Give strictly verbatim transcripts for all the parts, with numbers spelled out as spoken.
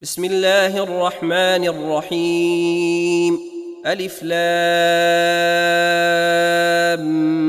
بسم الله الرحمن الرحيم. ألف لام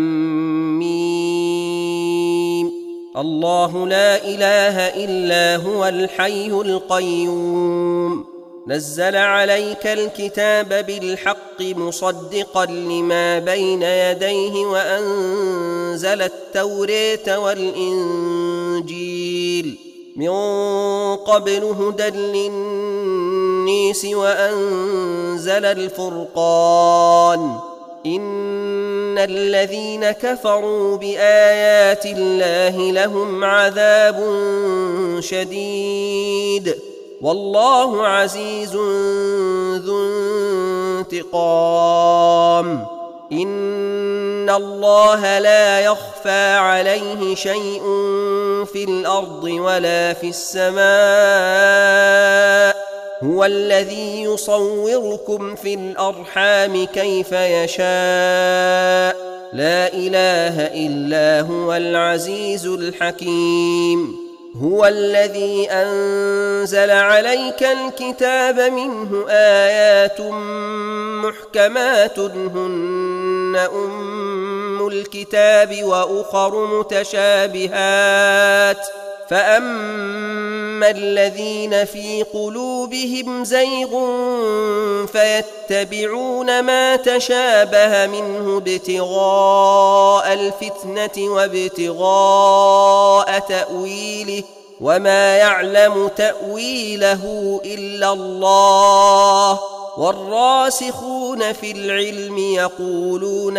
ميم. الله لا إله إلا هو الحي القيوم. نزل عليك الكتاب بالحق مصدقا لما بين يديه وأنزل التوراة والإنجيل من قبل هدى للناس وأنزل الفرقان. إن الذين كفروا بآيات الله لهم عذاب شديد والله عزيز ذو انتقام. إن الله لا يخفى عليه شيء في الأرض ولا في السماء. هو الذي يصوركم في الأرحام كيف يشاء. لا إله إلا هو العزيز الحكيم. هو الذي أنزل عليك الكتاب منه آيات محكمات هن أم الكتاب وأخر متشابهات فأما الذين في قلوبهم زيغ فيتبعون ما تشابه منه ابتغاء الفتنة وابتغاء تأويله وما يعلم تأويله إلا الله. والراسخون في العلم يقولون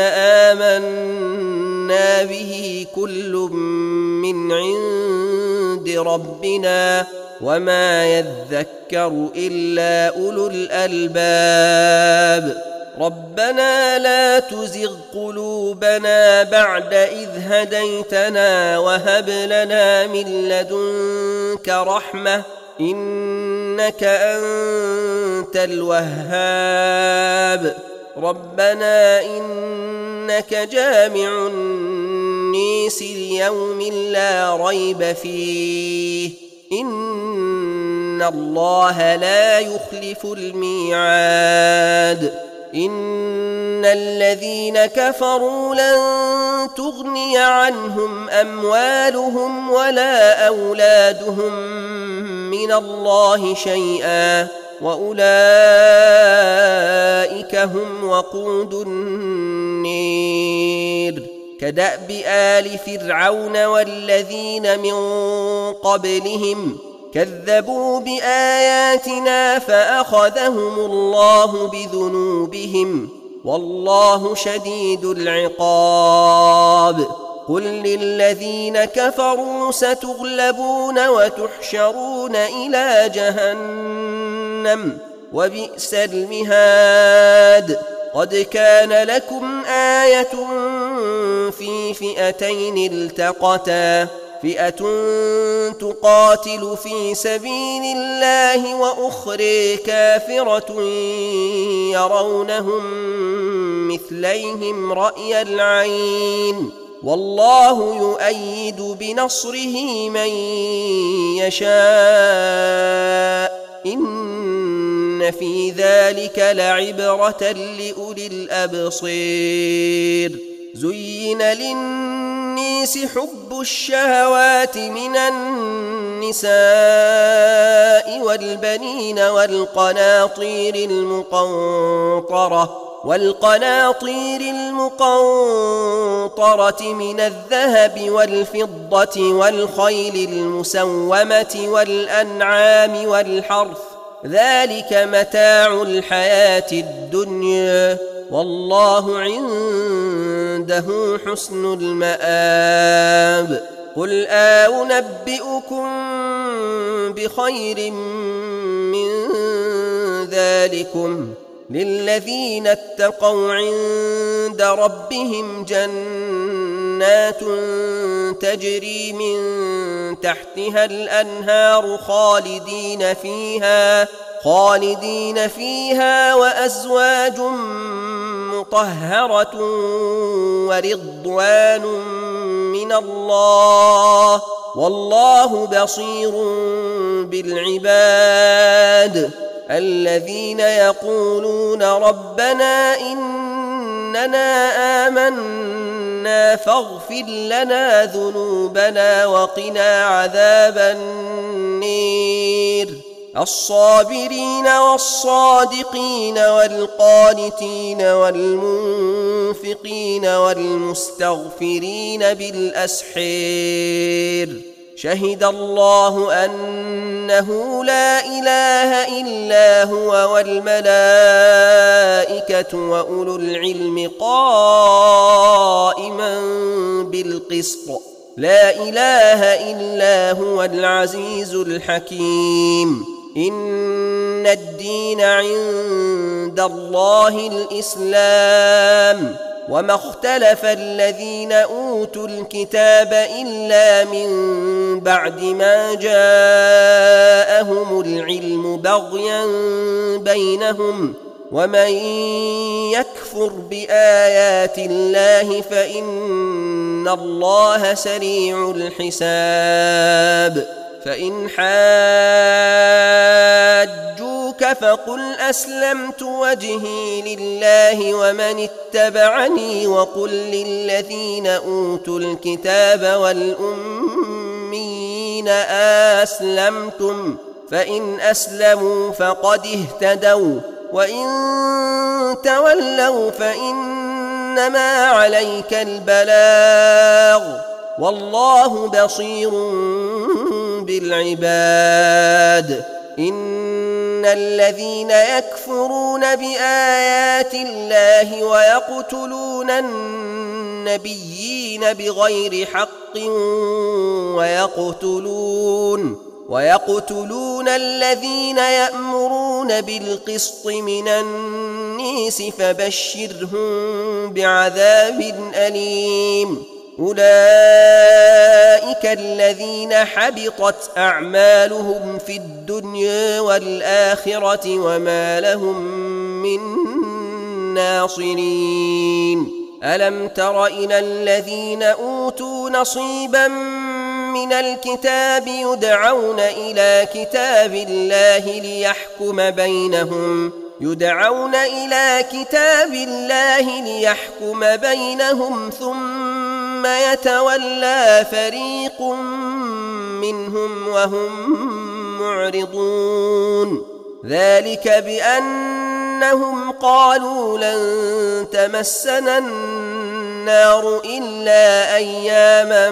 آمنا به كل من عند ربنا وما يذكر إلا أولو الألباب. ربنا لا تزغ قلوبنا بعد إذ هديتنا وهب لنا من لدنك رحمة إنك أنت الوهاب. ربنا إنك جامع الناس ليوم لا ريب فيه إن الله لا يخلف الميعاد. إن الذين كفروا لن تغني عنهم أموالهم ولا أولادهم من الله شيئا وأولئك هم وقود النير. كدأب آل فرعون والذين من قبلهم كذبوا بآياتنا فأخذهم الله بذنوبهم والله شديد العقاب. قل للذين كفروا ستغلبون وتحشرون إلى جهنم وبئس المهاد. قد كان لكم آية في فئتين التقتا فئة تقاتل في سبيل الله وأخرى كافرة يرونهم مثليهم رأي العين والله يؤيد بنصره من يشاء. إن في ذلك لعبرة لأولي الأبصير. زين للناس حب الشهوات من النساء والبنين والقناطير المقنطرة والقناطير المقنطرة من الذهب والفضة والخيل المسومة والأنعام والحرث ذلك متاع الحياة الدنيا والله عنده حسن المآب. قل أنبئكم بخير من ذلكم للذين اتقوا عند ربهم جنات تجري من تحتها الأنهار خالدين فيها خالدين فيها وأزواج مطهرة ورضوان من الله والله بصير بالعباد الذين يقولون ربنا إننا آمنا فاغفر لنا ذنوبنا وقنا عذاب النير الصابرين والصادقين والقانتين والمنفقين والمستغفرين بالأسحير شهد الله أنه لا إله إلا هو والملائكة وأولو العلم قائما بالقسط لا إله إلا هو العزيز الحكيم إن الدين عند الله الإسلام وما اختلف الذين أوتوا الكتاب إلا من بعد ما جاءهم العلم بغيا بينهم ومن يكفر بآيات الله فإن الله سريع الحساب فإن حاجوك فقل أسلمت وجهي لله ومن اتبعني وقل للذين أوتوا الكتاب والأميين أسلمتم فإن أسلموا فقد اهتدوا وإن تولوا فإنما عليك البلاغ والله بصير بالعباد إن الذين يكفرون بآيات الله ويقتلون النبيين بغير حق ويقتلون ويقتلون الذين يأمرون بالقسط من الناس فبشرهم بعذاب أليم أولئك الذين حبطت أعمالهم في الدنيا والآخرة وما لهم من ناصرين ألم تر إلى الذين أوتوا نصيبا من الكتاب يدعون إلى كتاب الله ليحكم بينهم يدعون إلى كتاب الله ليحكم بينهم ثم يتولى فريق منهم وهم معرضون ذلك بأنهم قالوا لن تمسنا النار إلا أياما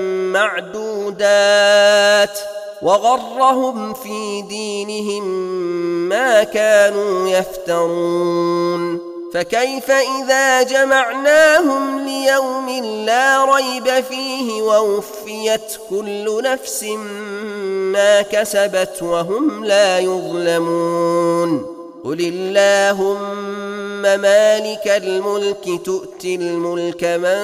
معدودات وغرهم في دينهم ما كانوا يفترون فكيف إذا جمعناهم ليوم لا ريب فيه ووفيت كل نفس ما كسبت وهم لا يظلمون قل اللهم مالك الملك تؤتي الملك من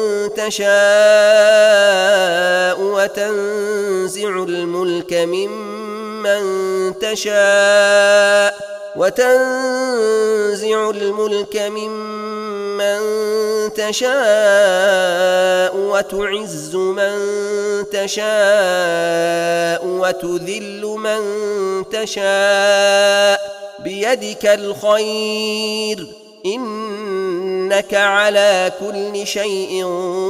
تشاء وتنزع الملك ممن تشاء وتنزع الملك ممن تشاء وتعز من تشاء وتذل من تشاء بيدك الخير إنك على كل شيء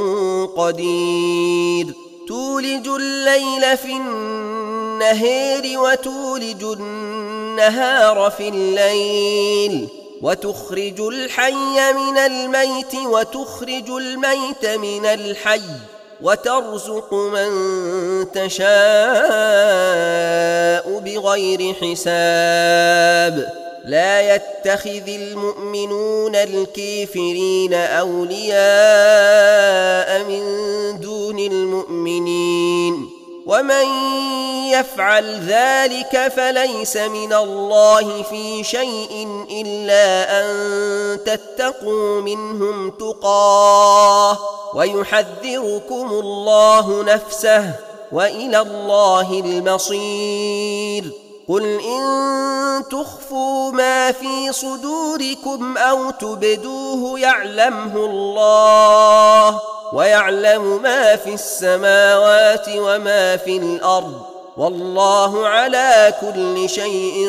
قدير تولج الليل في النهار وتولج النهار في الليل وتخرج الحي من الميت وتخرج الميت من الحي وترزق من تشاء بغير حساب لا يتخذ المؤمنون الكافرين أولياء من دون المؤمنين ومن يفعل ذلك فليس من الله في شيء إلا أن تتقوا منهم تقاه ويحذركم الله نفسه وإلى الله المصير قل إن تخفوا ما في صدوركم أو تبدوه يعلمه الله ويعلم ما في السماوات وما في الأرض والله على كل شيء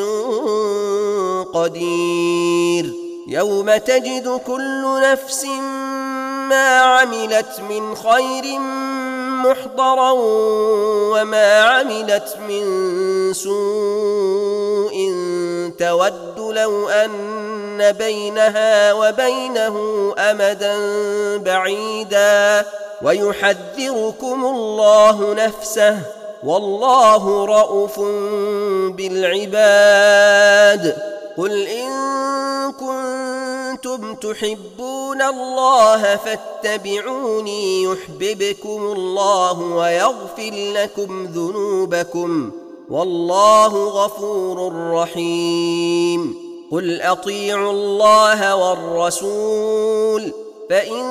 قدير. يوم تجد كل نفس ما عملت من خير محضرا وما عملت من سوء تود لو أن بينها وبينه أمدا بعيدا ويحذركم الله نفسه والله رءوف بالعباد. قل إن كنتم تحبون الله فاتبعوني يحببكم الله ويغفر لكم ذنوبكم والله غفور رحيم. قل أطيعوا الله والرسول فإن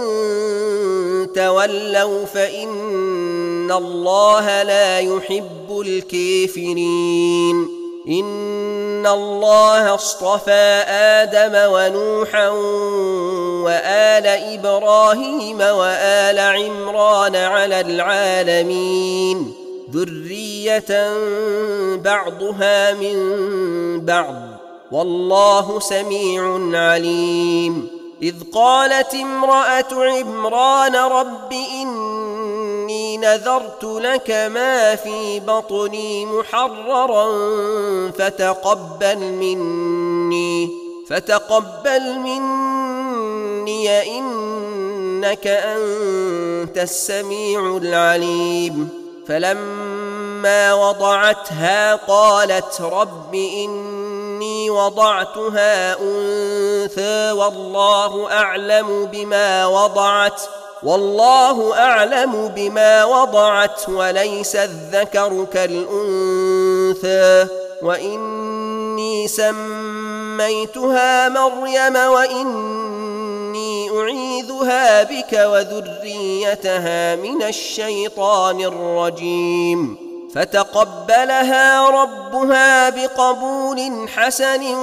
تولوا فإن الله لا يحب الكافرين. إن الله اصطفى آدم ونوحا وآل إبراهيم وآل عمران على العالمين ذرية بعضها من بعض والله سميع عليم. إذ قالت امرأة عمران رب إني نذرت لك ما في بطني محررا فتقبل مني فتقبل مني إنك أنت السميع العليم. فلما وضعتها قالت رب إني وضعتها أنثى والله أعلم بما وضعت والله أعلم بما وضعت وليس الذكر كالأنثى وإني سميتها مريم وإني أعيذها بك وذريتها من الشيطان الرجيم. فتقبلها ربها بقبول حسن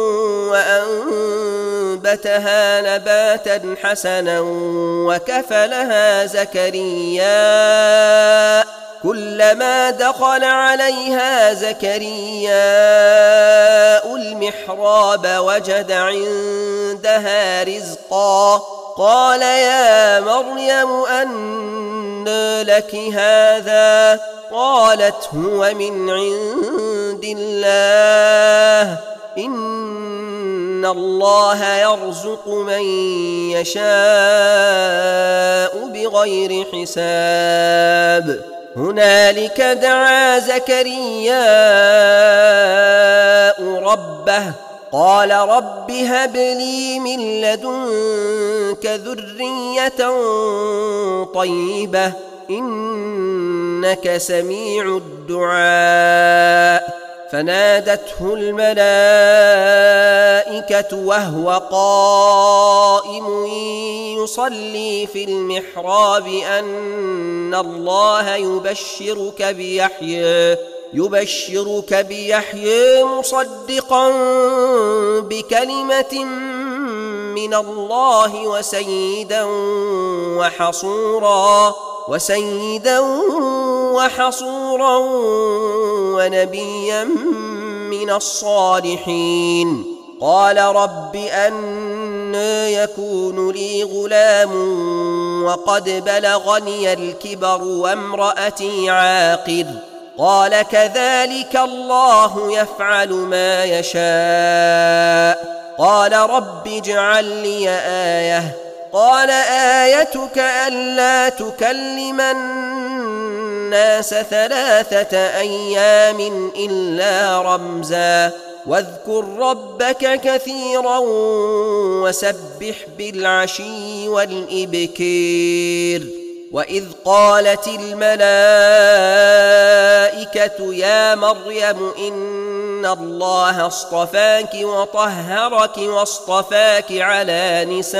وأنبتها نباتا حسنا وكفلها زكريا كلما دخل عليها زكريا المحراب وجد عندها رزقا قال يا مريم أنى لك هذا قالت هو من عند الله إن الله يرزق من يشاء بغير حساب. هنالك دعا زكريا ربه قال رب هب لي من لدنك ذرية طيبة إنك سميع الدعاء. فنادته الملائكة وهو قائم يصلي في المحراب أن الله يبشرك بيحيى يبشرك بيحيى مصدقا بكلمة من الله وسيدا وحصورا وسيدا وحصورا ونبيا من الصالحين. قال رب أنى يكون لي غلام وقد بلغني الكبر وامرأتي عاقر قال كذلك الله يفعل ما يشاء. قال رب اجعل لي آية قال آيتك ألا تكلم الناس ثلاثة أيام إلا رمزا واذكر ربك كثيرا وسبح بالعشي والإبكير. وإذ قالت الملائكة يا مريم إن الله اصطفاك وطهرك واصطفاك على نساء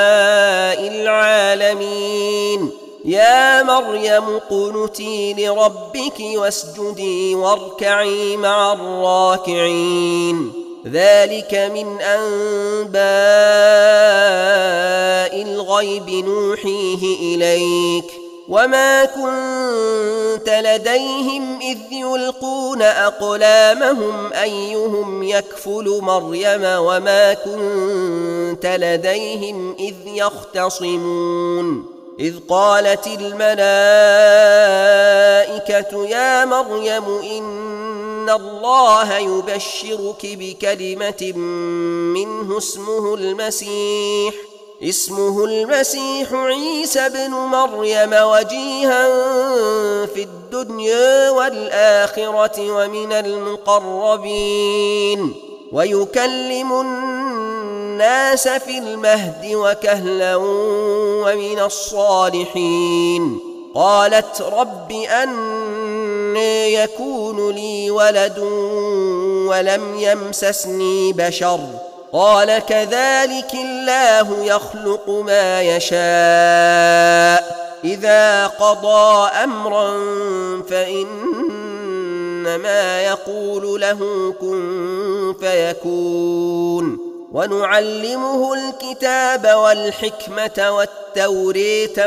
العالمين يا مريم قنتي لربك واسجدي واركعي مع الراكعين. ذلك من أنباء الغيب نوحيه إليك وما كنت لديهم إذ يلقون أقلامهم أيهم يكفل مريم وما كنت لديهم إذ يختصمون إذ قالت الملائكة يا مريم إن الله يبشرك بكلمة منه اسمه المسيح اسمه المسيح عيسى بن مريم وجيها في الدنيا والآخرة ومن المقربين ويكلم الناس في المهد وكهلا ومن الصالحين قالت رب أنى يكون لي ولد ولم يمسسني بشر قال كذلك الله يخلق ما يشاء إذا قضى أمرا فإنما يقول له كن فيكون ونعلمه الكتاب والحكمة والتورية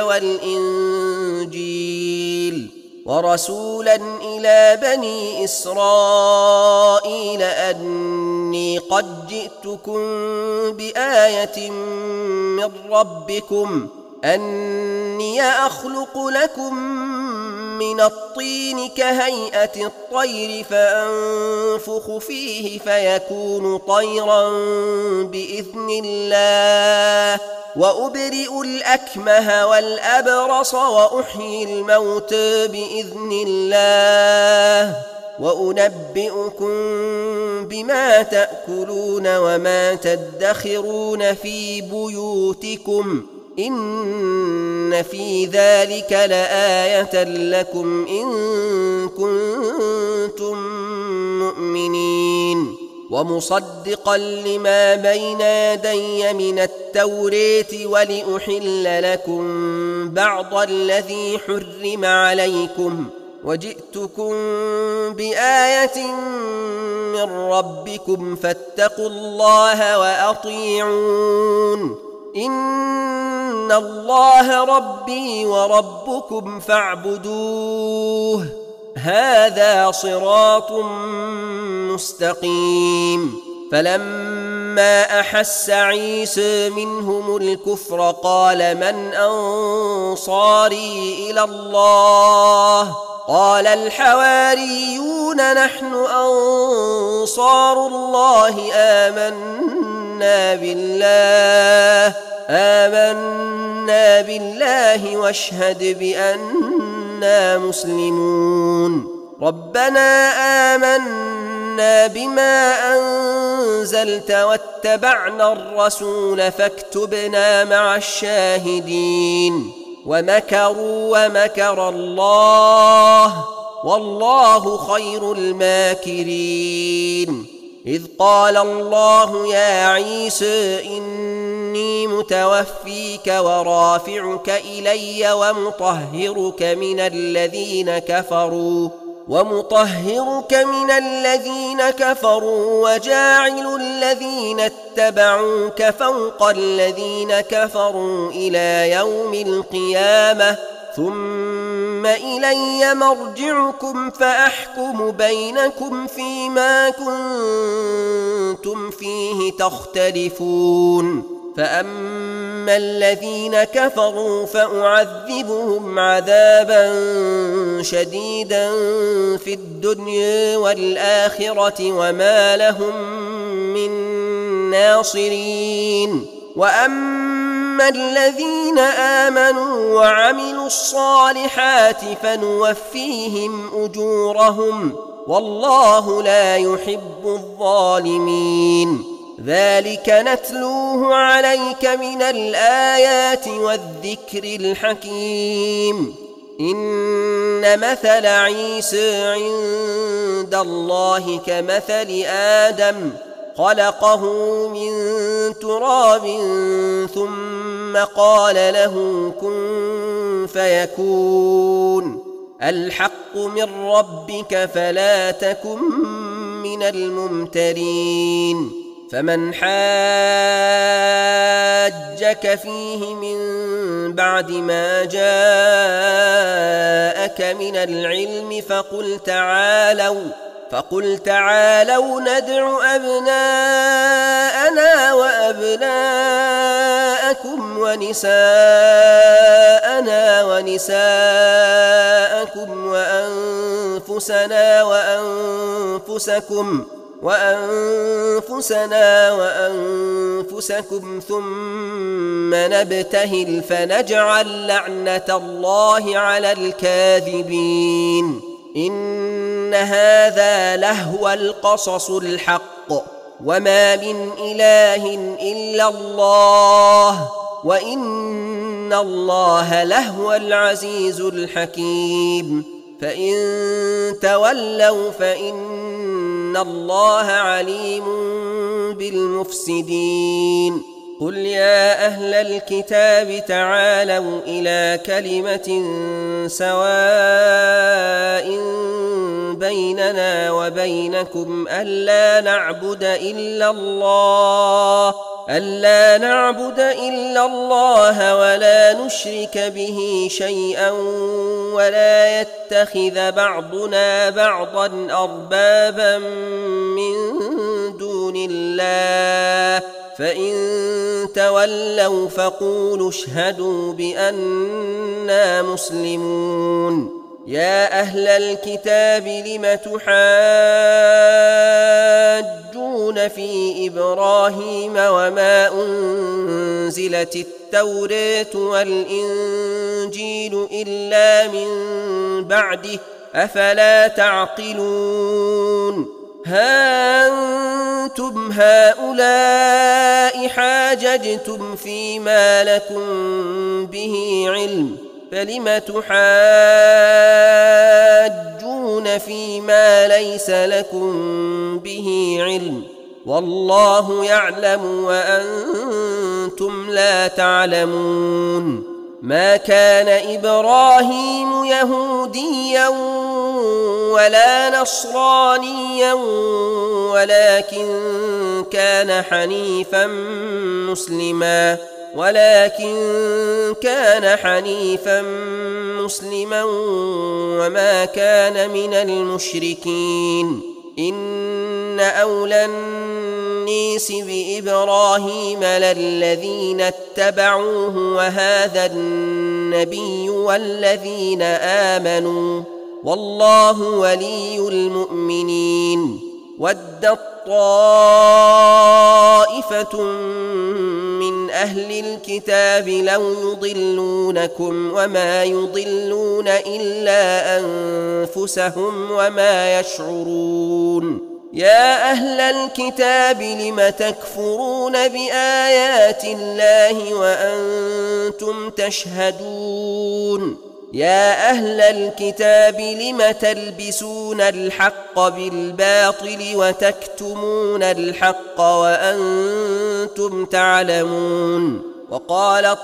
والإنجيل ورسولا إلى بني إسرائيل أني قد جئتكم بآية من ربكم أني أخلق لكم من الطين كهيئة الطير فأنفخ فيه فيكون طيرا بإذن الله وأبرئ الأكمه والأبرص وأحيي الموتى بإذن الله وأنبئكم بما تأكلون وما تدخرون في بيوتكم إن في ذلك لآية لكم إن كنتم مؤمنين ومصدقا لما بين يدي من التوراة ولأحل لكم بعض الذي حرم عليكم وجئتكم بآية من ربكم فاتقوا الله وأطيعون إن الله ربي وربكم فاعبدوه هذا صراط مستقيم فلما أحس عيسى منهم الكفر قال من أنصاري إلى الله قال الحواريون نحن أنصار الله آمنا بالله آمنا بالله واشهد بأننا مسلمون ربنا آمنا بما أنزلت واتبعنا الرسول فاكتبنا مع الشاهدين ومكروا ومكر الله والله خير الماكرين إذ قال الله يا عيسى إني متوفيك ورافعك إلي ومطهرك من الذين كفروا ومطهرك من الذين كفروا وجاعل الذين اتبعوك فوق الذين كفروا إلى يوم القيامة ثم إلي مرجعكم فأحكم بينكم فيما كنتم فيه تختلفون فأما الذين كفروا فأعذبهم عذابا شديدا في الدنيا والآخرة وما لهم من ناصرين وأما الذين آمنوا وعملوا الصالحات فنوفيهم أجورهم والله لا يحب الظالمين ذلك نتلوه عليك من الآيات والذكر الحكيم إن مثل عيسى عند الله كمثل آدم خلقه من تراب ثم قال له كن فيكون الحق من ربك فلا تكن من الممترين. فمن حاجك فيه من بعد ما جاءك من العلم فقل تعالوا فقل تعالوا ندع أبناءنا وأبناءكم ونساءنا ونساءكم وأنفسنا وأنفسكم وأنفسنا وأنفسكم ثم نبتهل فنجعل لعنة الله على الكاذبين. إن هذا لهو القصص الحق وما من إله إلا الله وإن الله لهو العزيز الحكيم. فإن تولوا فإن الله عليم بالمفسدين. قل يا أهل الكتاب تعالوا إلى كلمة سواء بيننا وبينكم ألا نعبد إلا الله ألا نعبد إلا الله ولا نشرك به شيئا ولا يتخذ بعضنا بعضا أربابا من دون الله فإن تولوا فقولوا اشهدوا بأننا مسلمون. يا أهل الكتاب لم تحاجون في إبراهيم وما أنزلت التوراة والإنجيل إلا من بعده أفلا تعقلون. ها أنتم هؤلاء حاججتم فيما لكم به علم فلم تحاجون فيما ليس لكم به علم والله يعلم وأنتم لا تعلمون. ما كان إبراهيم يهوديا ولا نصرانيا ولكن كان حنيفا مسلما ولكن كان حنيفا مسلما وما كان من المشركين. إن أولى الناس بإبراهيم للذين اتبعوه وهذا النبي والذين آمنوا والله ولي المؤمنين. ودت طائفة من أهل الكتاب لو يضلونكم وما يضلون إلا أنفسهم وما يشعرون. يا أهل الكتاب لم تكفرون بآيات الله وأنتم تشهدون. يا أهل الكتاب لم تلبسون الحق بالباطل وتكتمون الحق وأنتم تعلمون. وقالت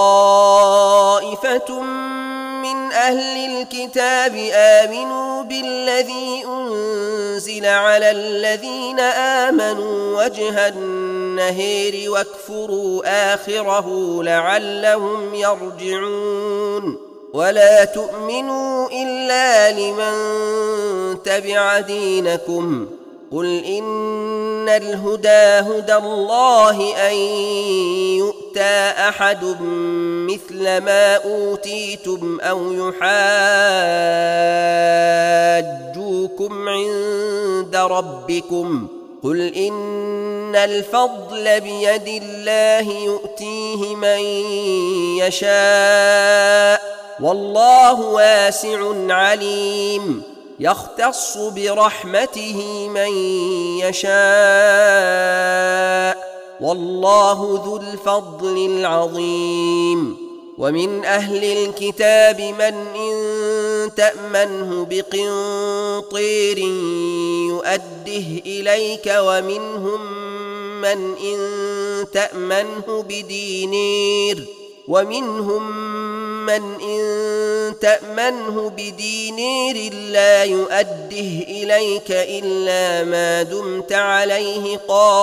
طائفة من أهل الكتاب آمنوا بالذي أنزل على الذين آمنوا وجه النهار واكفروا آخره لعلهم يرجعون. ولا تؤمنوا إلا لمن تبع دينكم قل إن الهدى هدى الله أن يؤتى أحد مثل ما أوتيتم أو يحاجوكم عند ربكم قل إن الفضل بيد الله يؤتيه من يشاء والله واسع عليم. يختص برحمته من يشاء والله ذو الفضل العظيم. ومن أهل الكتاب من إن تأمنه بقنطير يؤده إليك ومنهم من إن تأمنه بدينار ومنهم من إن تأمنه بدينار لا يؤده إليك إلا ما دمت عليه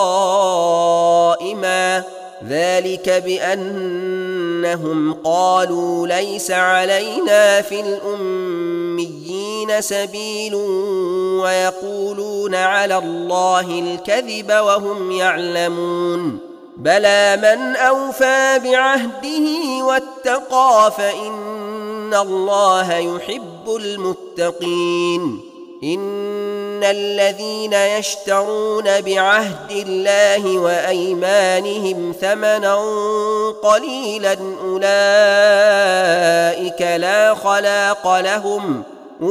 قائما ذلك بأنهم قالوا ليس علينا في الأميين سبيل ويقولون على الله الكذب وهم يعلمون بلى من أوفى بعهده واتقى فإن الله يحب المتقين إن الذين يشترون بعهد الله وأيمانهم ثمنا قليلا أولئك لا خلاق لهم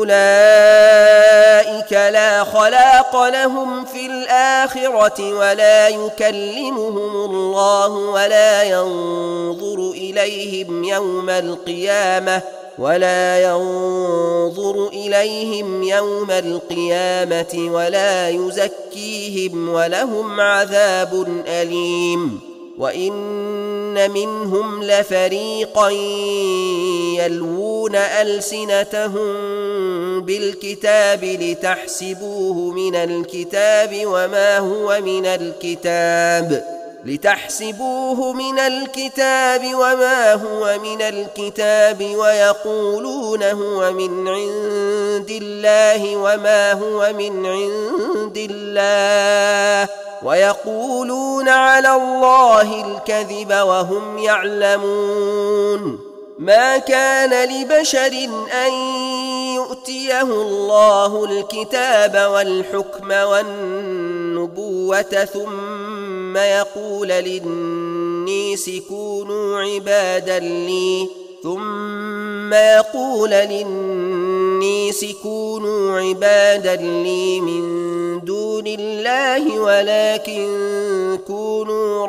أولئك لا خلاق لهم في الآخرة ولا يكلمهم الله ولا ينظر إليهم يوم القيامة ولا ينظر إليهم يوم القيامة ولا يزكيهم ولهم عذاب أليم وإن منهم لفريقا يلوون ألسنتهم بالكتاب لتحسبوه من الكتاب وما هو من الكتاب لتحسبوه من الكتاب وما هو من الكتاب ويقولون هو من عند الله وما هو من عند الله ويقولون على الله الكذب وهم يعلمون ما كان لبشر أن يؤتيه الله الكتاب والحكم والنبوة ثم يقول للناس كونوا عبادا لي ثم يقول للناس كونوا عبادا لي من دون الله ولكن كونوا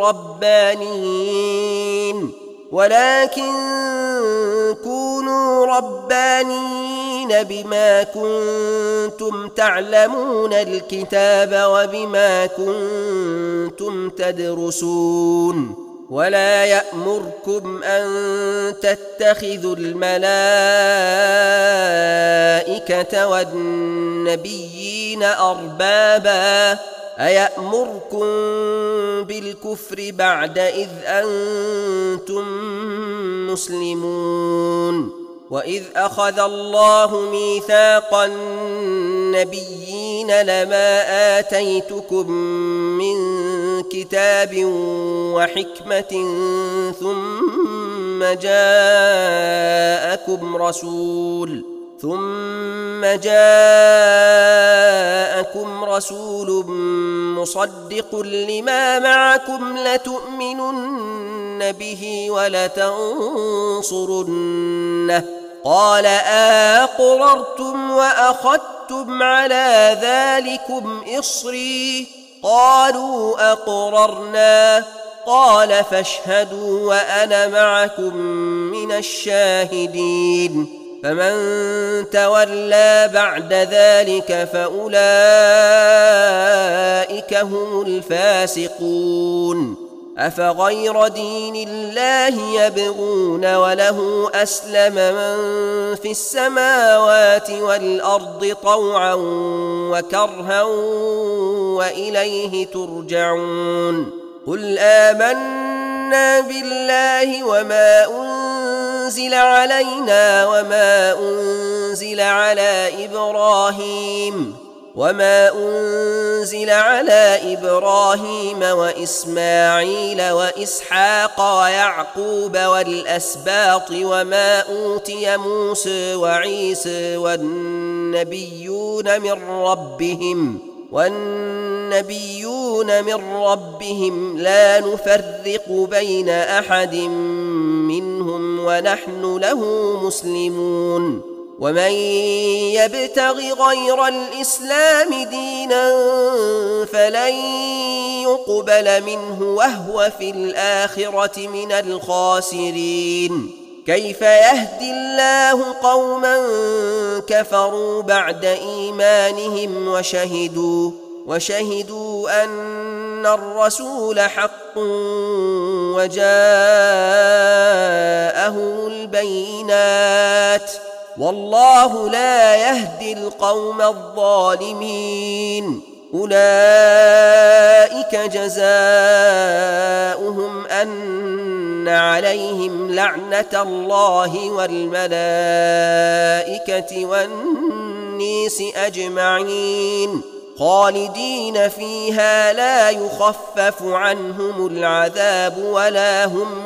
ربانيين ولكن كونوا ربانيين بما كنتم تعلمون الكتاب وبما كنتم تدرسون ولا يأمركم أن تتخذوا الملائكة والنبيين أربابا أيأمركم بالكفر بعد إذ أنتم مسلمون وإذ أخذ الله ميثاق النبيين لما آتيتكم من كتاب وحكمة ثم جاءكم رسول ثم جاءكم رسول مصدق لما معكم لتؤمنن به ولتنصرنه قال أقررتم وأخذتم على ذلكم إصري قالوا أقررنا قال فاشهدوا وأنا معكم من الشاهدين فمن تولى بعد ذلك فأولئك هم الفاسقون أفغير دين الله يبغون وله أسلم من في السماوات والأرض طوعا وكرها وإليه ترجعون قل آمنا بالله وما أنزل علينا وما أنزل على إبراهيم وما أنزل على إبراهيم وإسماعيل وإسحاق ويعقوب والأسباط وما أوتي موسى وعيسى والنبيون من ربهم والنبيون من ربهم لا نفرق بين أحد منهم ونحن له مسلمون ومن يبتغ غير الإسلام دينا فلن يقبل منه وهو في الآخرة من الخاسرين كيف يهدي الله قوما كفروا بعد إيمانهم وشهدوا وشهدوا أن الرسول حق وجاءهم البينات والله لا يهدي القوم الظالمين أولئك جزاؤهم أن عليهم لعنة الله والملائكة والناس أجمعين خالدين فيها لا يخفف عنهم العذاب ولا هم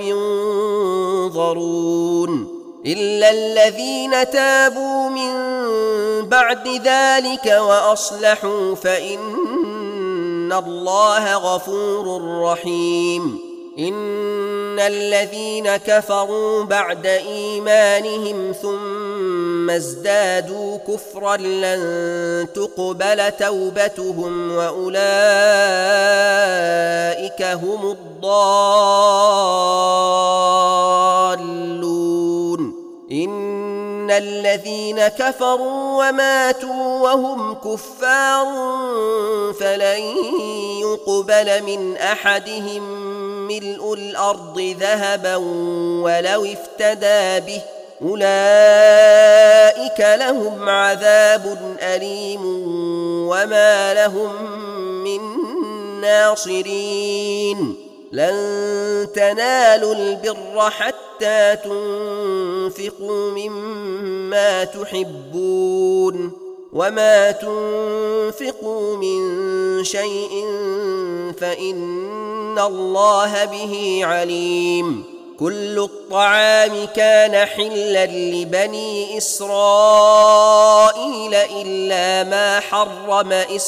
ينظرون إلا الذين تابوا من بعد ذلك وأصلحوا فإن الله غفور رحيم إن الذين كفروا بعد إيمانهم ثم ازدادوا كفرا لن تقبل توبتهم وأولئك هم الضالون إن الذين كفروا وماتوا وهم كفار فلن يقبل من أحدهم ملء الأرض ذهبا ولو افتدى به أولئك لهم عذاب أليم وما لهم من ناصرين لن تنالوا البر حتى تنفقوا مما تحبون وما تنفقوا من شيء فإن الله به عليم كل الطعام كان حلا لبني إسرائيل إلا ما حرم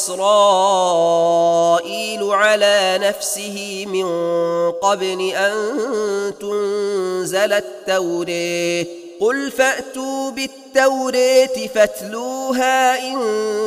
إسرائيل على نفسه من قبل أن تنزل التوراة قل فأتوا بالتوراة فاتلوها إن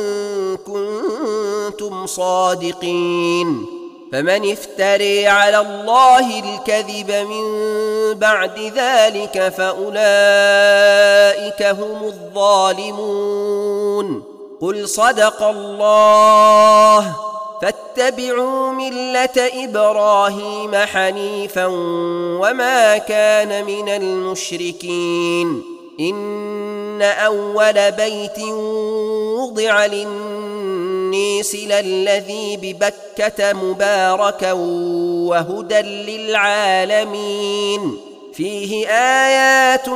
كنتم صادقين فمن افتري على الله الكذب من بعد ذلك فأولئك هم الظالمون قل صدق الله فاتبعوا ملة إبراهيم حنيفا وما كان من المشركين إن أول بيت وضع للناس للذي ببكة مباركا وهدى للعالمين فيه آيات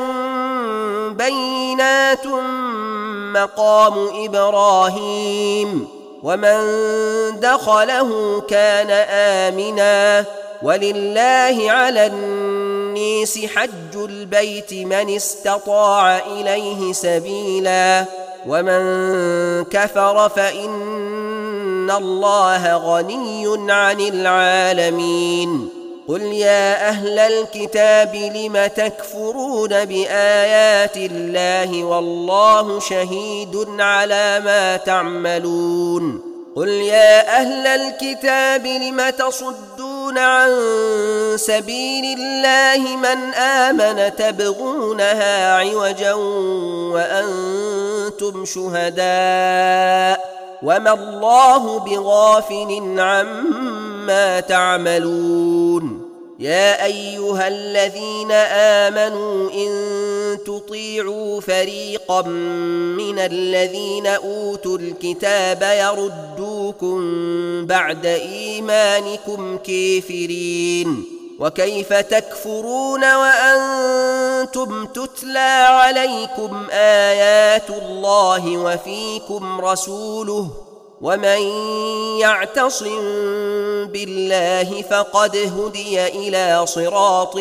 بينات مقام إبراهيم ومن دخله كان آمنا ولله على الناس حج البيت من استطاع إليه سبيلا ومن كفر فإن الله غني عن العالمين قل يا أهل الكتاب لم تكفرون بآيات الله والله شهيد على ما تعملون قل يا أهل الكتاب لم تصدون عن سبيل الله من آمن تبغونها عوجا وأنتم شهداء وما الله بغافل عما تعملون يا أيها الذين آمنوا إن تطيعوا فريقا من الذين أوتوا الكتاب يردوكم بعد إيمانكم كافرين وكيف تكفرون وأنتم تتلى عليكم آيات الله وفيكم رسوله ومن يعتصم بالله فقد هدي إلى صراط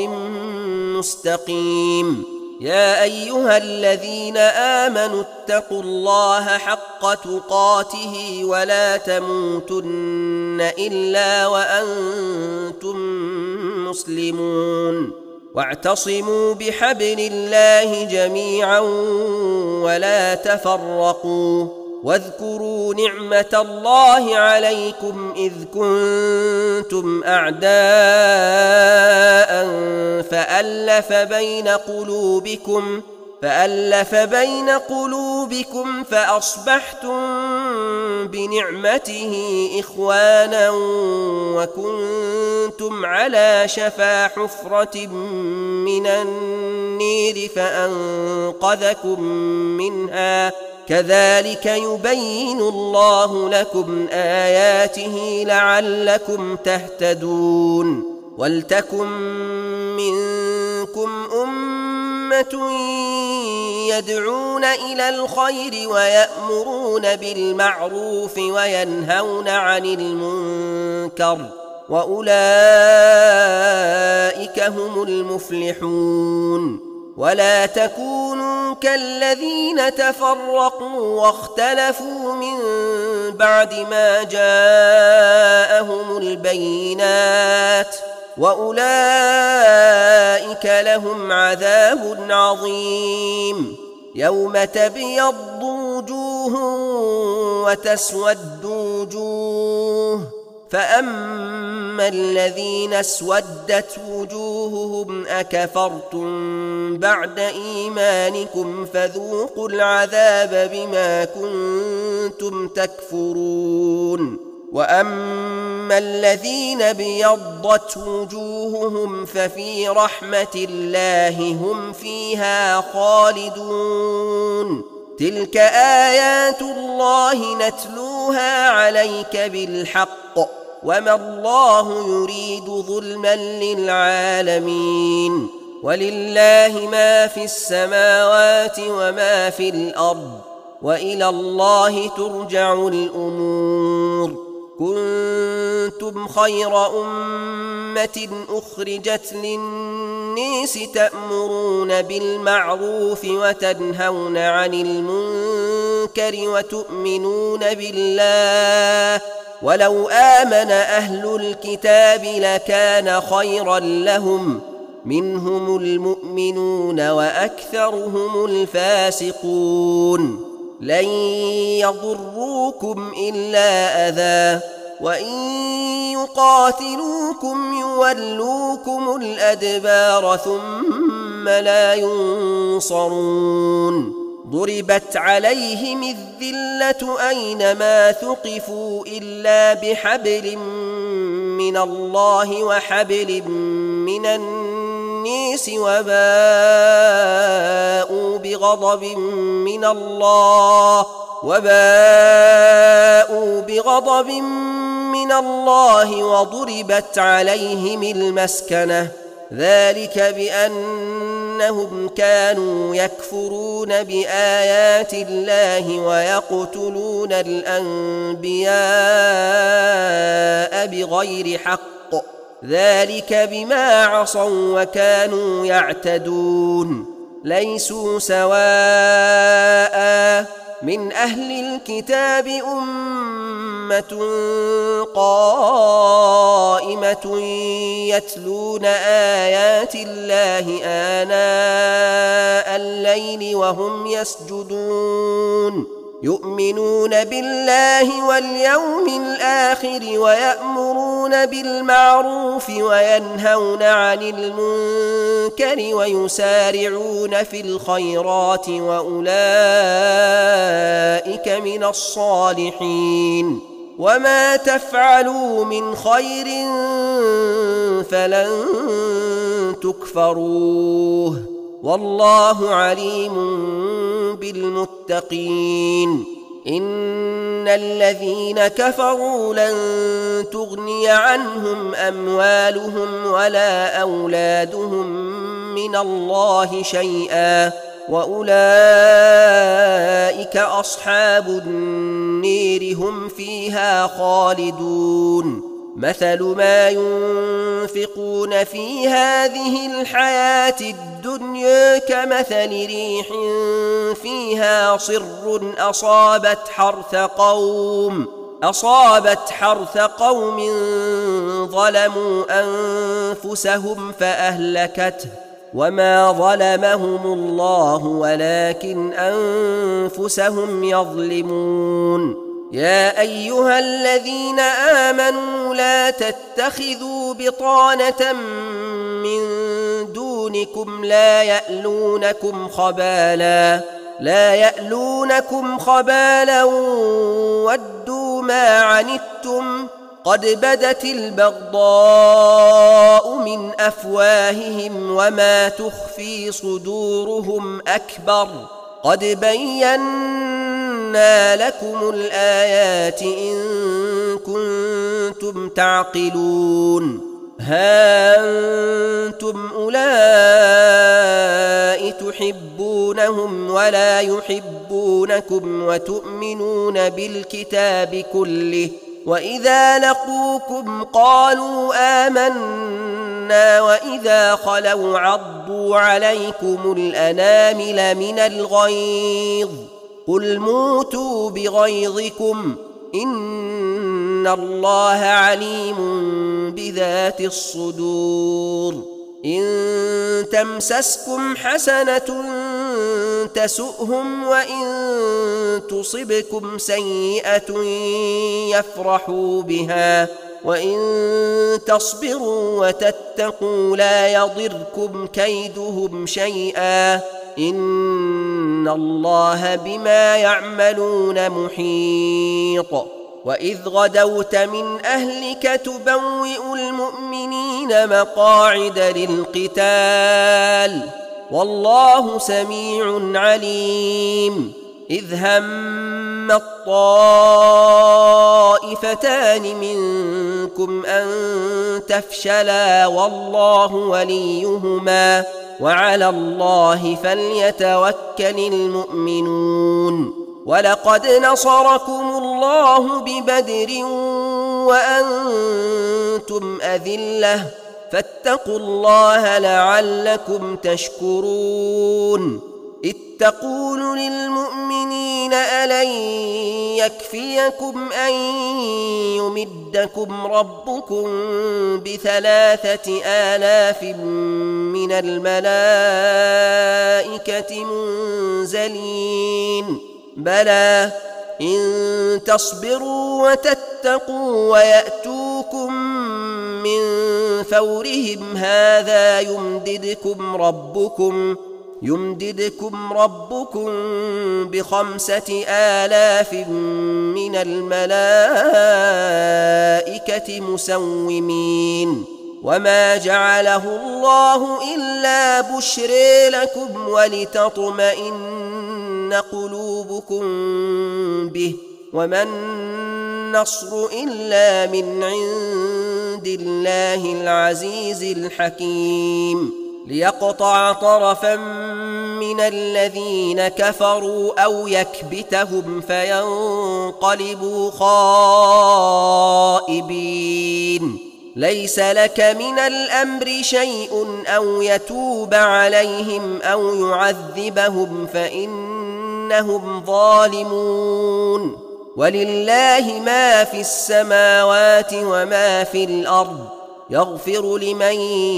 مستقيم يا أيها الذين آمنوا اتقوا الله حق تقاته ولا تموتن إلا وأنتم مسلمون واعتصموا بحبل الله جميعا ولا تفرقوا واذكروا نعمة الله عليكم إذ كنتم أعداء فألف بين قلوبكم فألف بين قلوبكم فأصبحتم بنعمته إخوانا وكنتم على شفا حفرة من النير فأنقذكم منها كذلك يبين الله لكم آياته لعلكم تهتدون ولتكن منكم أمة يدعون إلى الخير ويأمرون بالمعروف وينهون عن المنكر وأولئك هم المفلحون ولا تكونوا كالذين تفرقوا واختلفوا من بعد ما جاءهم البينات وأولئك لهم عذاب عظيم يوم تبيض وجوه وتسود وجوه فأما الذين اسودت وجوههم أكفرتم بعد إيمانكم فذوقوا العذاب بما كنتم تكفرون وأما الذين بيضت وجوههم ففي رحمة الله هم فيها خالدون تلك آيات الله نتلوها عليك بالحق وما الله يريد ظلما للعالمين ولله ما في السماوات وما في الأرض وإلى الله ترجع الأمور كنتم خير أمة أخرجت للناس تأمرون بالمعروف وتنهون عن المنكر وتؤمنون بالله ولو آمن أهل الكتاب لكان خيرا لهم منهم المؤمنون وأكثرهم الفاسقون لن يضروكم إلا أذى وإن يقاتلوكم يولوكم الأدبار ثم لا ينصرون ضربت عليهم الذلة أينما ثقفوا إلا بحبل من الله وحبل من الناس وباءوا بغضب من الله وباءوا بغضب من الله وضربت عليهم المسكنة ذلك بأنهم كانوا يكفرون بآيات الله ويقتلون الأنبياء بغير حق ذلك بما عصوا وكانوا يعتدون ليسوا سواء من أهل الكتاب أمة قائمة يتلون آيات الله آناء الليل وهم يسجدون يؤمنون بالله واليوم الآخر ويأمرون بالمعروف وينهون عن المنكر ويسارعون في الخيرات وأولئك من الصالحين وما تفعلوا من خير فلن تكفروه والله عليم بالمتقين إن الذين كفروا لن تغني عنهم أموالهم ولا أولادهم من الله شيئا وأولئك أصحاب النير هم فيها خالدون مثل ما ينفقون في هذه الحياة الدنيا كمثل ريح فيها صر أصابت حرث قوم أصابت حرث قوم ظلموا أنفسهم فأهلكته وما ظلمهم الله ولكن أنفسهم يظلمون يا أيها الذين آمنوا لا تتخذوا بطانة من دون بطونكم لا يألونكم خبالا لا يألونكم خبالا ودوا ما عنتم قد بدت البغضاء من أفواههم وما تخفي صدورهم أكبر قد بينا لكم الآيات إن كنتم تعقلون ها أنتم أولئك تحبونهم ولا يحبونكم وتؤمنون بالكتاب كله وإذا لقوكم قالوا آمنا وإذا خلوا عضوا عليكم الأنامل من الغيظ قل موتوا بغيظكم إن الله عليم بذات الصدور إن تمسسكم حسنة تسؤهم وإن تصبكم سيئة يفرحوا بها وإن تصبروا وتتقوا لا يضركم كيدهم شيئا إن الله بما يعملون محيط وإذ غدوت من أهلك تبوئ المؤمنين مقاعد للقتال والله سميع عليم إذ هم الطائفتان منكم أن تفشلا والله وليهما وعلى الله فليتوكل المؤمنون ولقد نصركم الله ببدر وأنتم أذلة فاتقوا الله لعلكم تشكرون إذ تقول للمؤمنين ألن يكفيكم أن يمدكم ربكم بثلاثة آلاف من الملائكة منزلين بلى إن تصبروا وتتقوا ويأتوكم من فورهم هذا يمددكم ربكم يمددكم ربكم بخمسة آلاف من الملائكة مسومين وما جعله الله إلا بشرى لكم ولتطمئن قلوبكم به وما النصر إلا من عند الله العزيز الحكيم ليقطع طرفا من الذين كفروا أو يكبتهم فينقلبوا خائبين ليس لك من الأمر شيء أو يتوب عليهم أو يعذبهم فإنهم ظالمون ولله ما في السماوات وما في الأرض يغفر لمن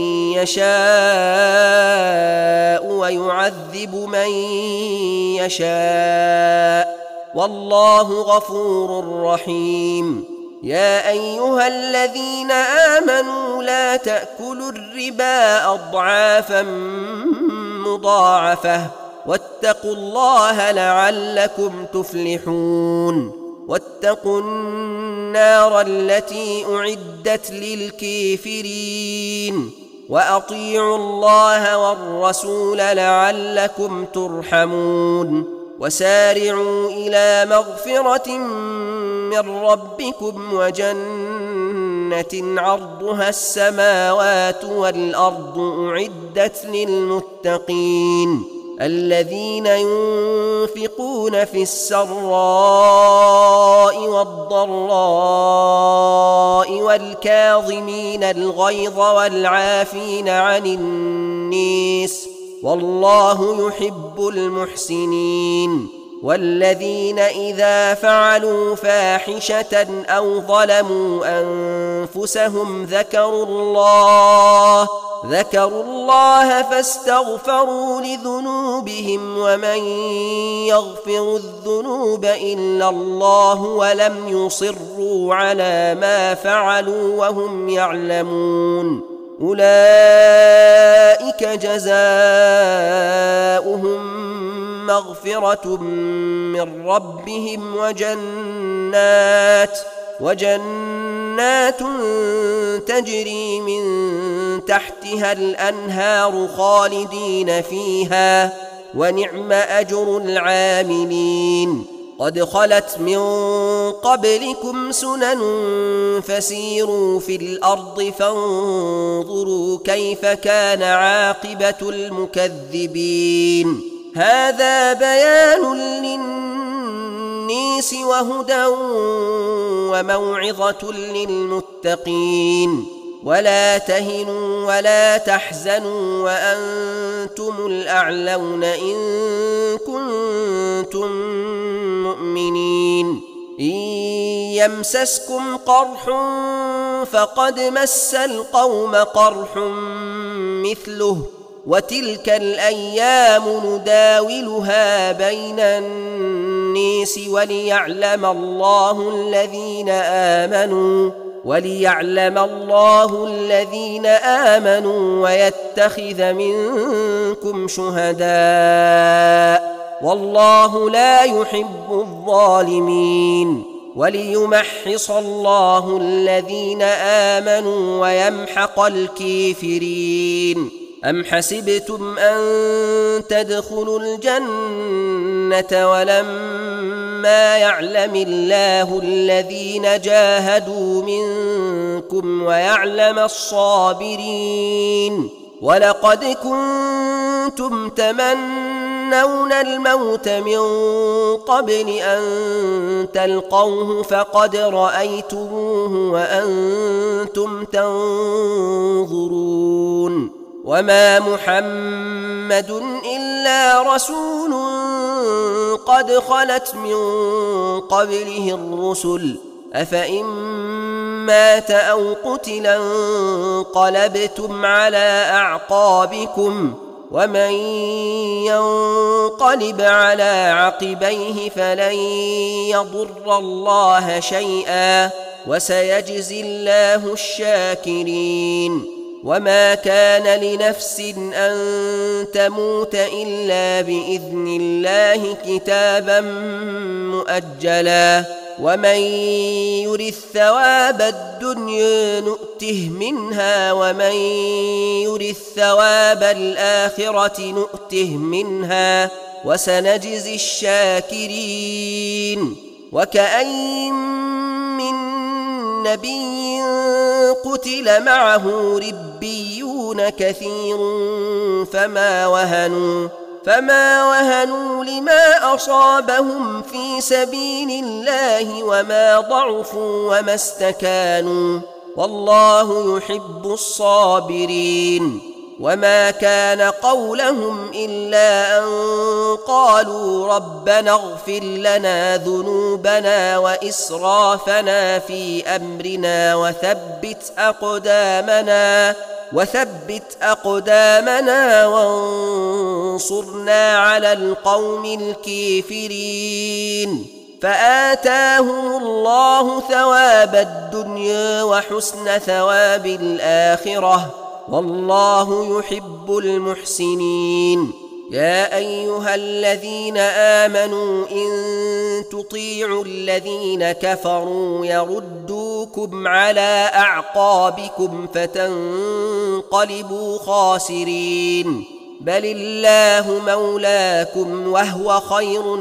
يشاء ويعذب من يشاء والله غفور رحيم يا أيها الذين آمنوا لا تأكلوا الربا أضعافا مضاعفة واتقوا الله لعلكم تفلحون واتقوا النار التي أعدت للكافرين وأطيعوا الله والرسول لعلكم ترحمون وسارعوا إلى مغفرة من ربكم وجنة عرضها السماوات والأرض أعدت للمتقين الذين ينفقون في السراء والضراء والكاظمين الغيظ والعافين عن الناس والله يحب المحسنين والذين إذا فعلوا فاحشة أو ظلموا أنفسهم ذكروا الله ذكروا الله فاستغفروا لذنوبهم ومن يغفر الذنوب إلا الله ولم يصروا على ما فعلوا وهم يعلمون أولئك جزاؤهم مغفرة من ربهم وجنات وجنات تجري من تحتها الأنهار خالدين فيها ونعم أجر العاملين. قد خلت من قبلكم سنن فسيروا في الأرض فانظروا كيف كان عاقبة المكذبين. هذا بيان للناس وهدى وموعظة للمتقين. ولا تهنوا ولا تحزنوا وأنتم الأعلون إن كنتم مؤمنين. إن يمسسكم قرح فقد مس القوم قرح مثله وتلك الأيام نداولها بين الناس وليعلم الله الذين آمنوا وليعلم الله الذين آمنوا ويتخذ منكم شهداء والله لا يحب الظالمين. وليمحص الله الذين آمنوا ويمحق الكافرين. أم حسبتم أن تدخلوا الجنة ولما يعلم الله الذين جاهدوا منكم ويعلم الصابرين؟ ولقد كنتم تمنون الموت من قبل أن تلقوه فقد رأيتموه وأنتم تنظرون. وما محمد إلا رسول قد خلت من قبله الرسل أفإن مات أو قتل انقلبتم على أعقابكم ومن ينقلب على عقبيه فلن يضر الله شيئا وسيجزي الله الشاكرين. وما كان لنفس أن تموت إلا بإذن الله كتابا مؤجلا ومن يرث ثواب الدنيا نؤته منها ومن يرث ثواب الآخرة نؤته منها وسنجزي الشاكرين. وكأين من نبي قتل معه ربيون كثير فما وهنوا فما وهنوا لما أصابهم في سبيل الله وما ضعفوا وما استكانوا والله يحب الصابرين. وما كان قولهم إلا أن قالوا ربنا اغفر لنا ذنوبنا وإسرافنا في أمرنا وثبت أقدامنا وثبت أقدامنا وانصرنا على القوم الكافرين. فآتاهم الله ثواب الدنيا وحسن ثواب الآخرة والله يحب المحسنين. يا أيها الذين آمنوا إن تطيعوا الذين كفروا يردوكم على أعقابكم فتنقلبوا خاسرين. بل الله مولاكم وهو خير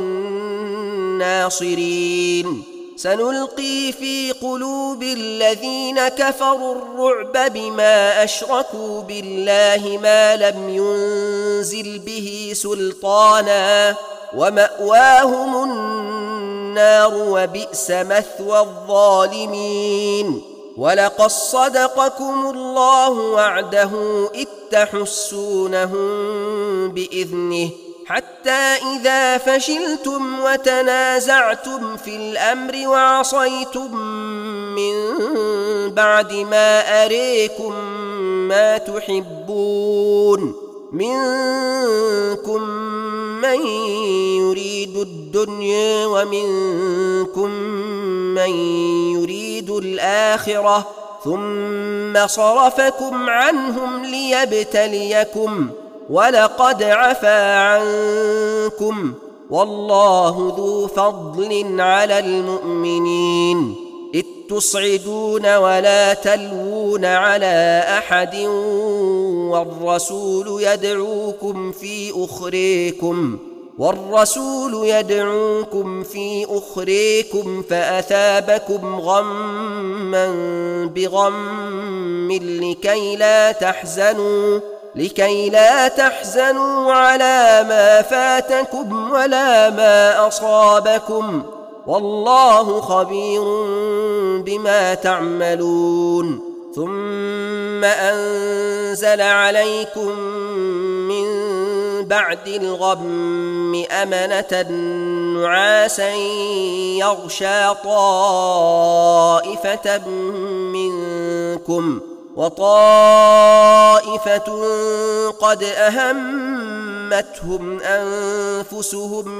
الناصرين. سنلقي في قلوب الذين كفروا الرعب بما أشركوا بالله ما لم ينزل به سلطانا ومأواهم النار وبئس مثوى الظالمين. ولقد صدقكم الله وعده إذ تحسونهم بإذنه حتى إذا فشلتم وتنازعتم في الأمر وعصيتم من بعد ما أريكم ما تحبون منكم من يريد الدنيا ومنكم من يريد الآخرة ثم صرفكم عنهم ليبتليكم ولقد عفا عنكم والله ذو فضل على المؤمنين إذ تصعدون ولا تلوون على أحد والرسول يدعوكم في أخريكم والرسول يدعوكم في أخريكم فأثابكم غما بغم لكي لا تحزنوا لكي لا تحزنوا على ما فاتكم ولا ما أصابكم والله خبير بما تعملون ثم أنزل عليكم من بعد الغم أمنة نعاسا يغشى طائفة منكم وطائفة قد أهمتهم أنفسهم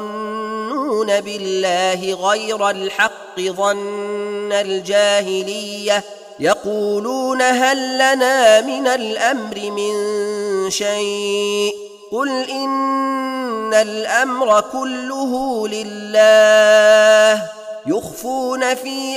يظنون بالله غير الحق ظن الجاهلية يقولون هل لنا من الأمر من شيء قل إن الأمر كله لله يخفون في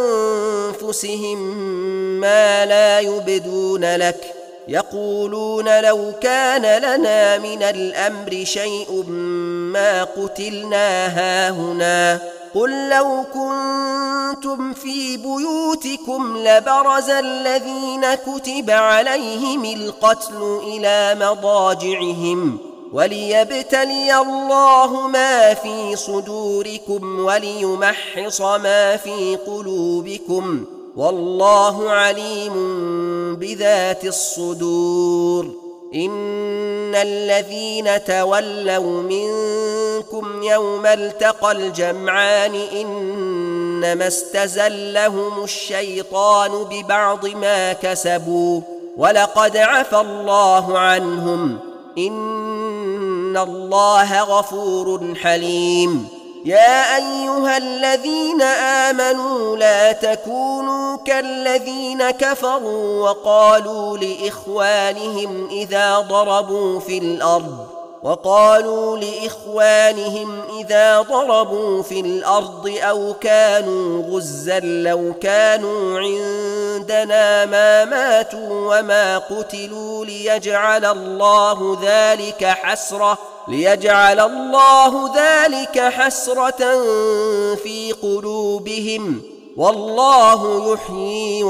أنفسهم ما لا يبدون لك يقولون لو كان لنا من الأمر شيء ما قتلنا هاهنا قل لو كنتم في بيوتكم لبرز الذين كتب عليهم القتل إلى مضاجعهم وليبتلي الله ما في صدوركم وليمحص ما في قلوبكم والله عليم بذات الصدور إن الذين تولوا منكم يوم التقى الجمعان إنما استزلهم الشيطان ببعض ما كسبوا ولقد عفى الله عنهم إن الله غفور حليم يا أيها الذين آمنوا لا تكونوا كالذين كفروا وقالوا لإخوانهم إذا ضربوا في الأرض وقالوا لإخوانهم إذا ضربوا في الأرض أو كانوا غزا لو كانوا عندنا ما ماتوا وما قتلوا ليجعل الله ذلك حسرة ليجعل الله ذلك حسرة في قلوبهم والله يحيي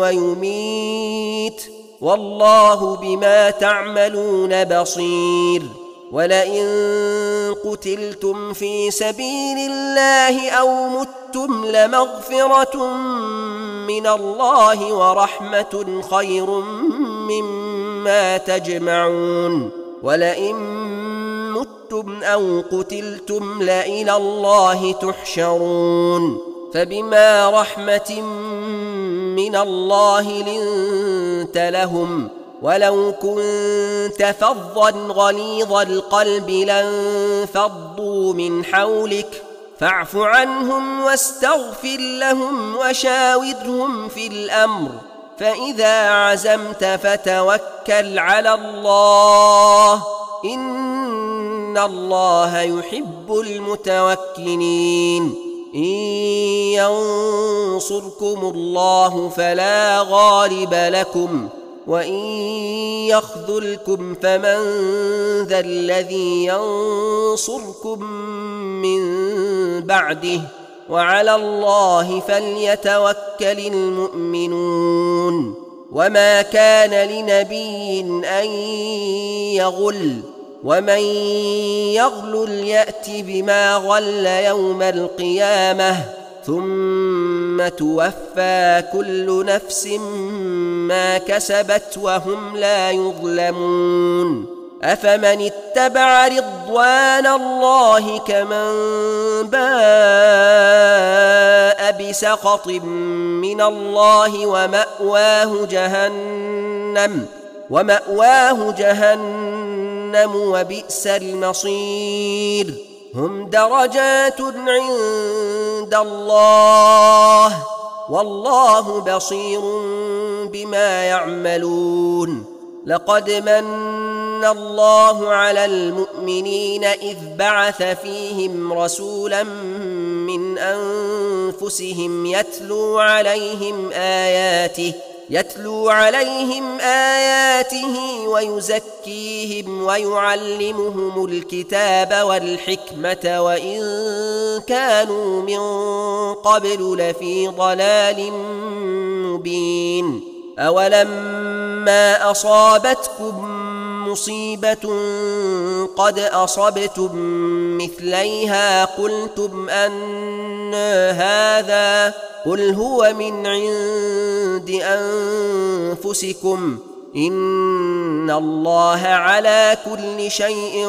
ويميت والله بما تعملون بصير ولئن قتلتم في سبيل الله أو متم لمغفرة من الله ورحمة خير مما تجمعون ولئن متم أو قتلتم لإلى الله تحشرون فبما رحمة من الله لنت لهم ولو كنت فظا غليظ القلب لانفضوا من حولك فاعف عنهم واستغفر لهم وشاورهم في الأمر فإذا عزمت فتوكل على الله إن الله يحب المتوكلين إن ينصركم الله فلا غالب لكم وإن يخذلكم فمن ذا الذي ينصركم من بعده وعلى الله فليتوكل المؤمنون وما كان لنبي أن يغل ومن يغل يأت بما غل يوم القيامة ثم توفى كل نفس ما كسبت وهم لا يظلمون أفمن اتبع رضوان الله كمن باء بسخط من الله ومأواه جهنم ومأواه جهنم وبئس المصير هم درجات عند الله والله بصير بما يعملون. لقد من الله على المؤمنين إذ بعث فيهم رسولا من أنفسهم يتلو عليهم آياته يتلو عليهم آياته ويزكيهم ويعلمهم الكتاب والحكمة وإن كانوا من قبل لفي ضلال مبين. أولما أصابتكم مصيبة قد أصبتم مثليها قلتم أنى هذا قل هو من عند أنفسكم إن الله على كل شيء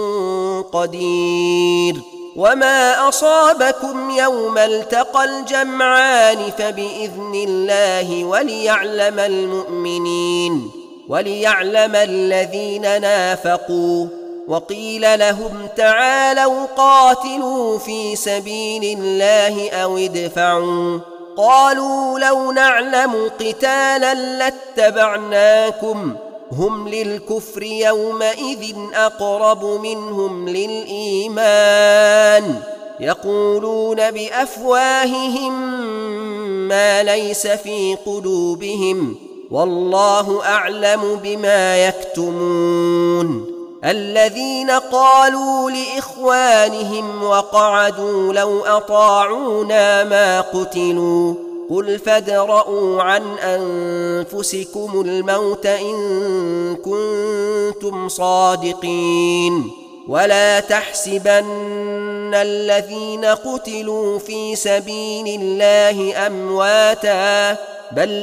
قدير. وما أصابكم يوم التقى الجمعان فبإذن الله وليعلم المؤمنين وليعلم الذين نافقوا. وقيل لهم تعالوا قاتلوا في سبيل الله أو ادفعوا قالوا لو نعلم قتالا لاتبعناكم هم للكفر يومئذ أقرب منهم للإيمان يقولون بأفواههم ما ليس في قلوبهم والله أعلم بما يكتمون. الذين قالوا لإخوانهم وقعدوا لو أطاعونا ما قتلوا قل فادرءوا عن أنفسكم الموت إن كنتم صادقين. ولا تحسبن الذين قتلوا في سبيل الله أمواتا بل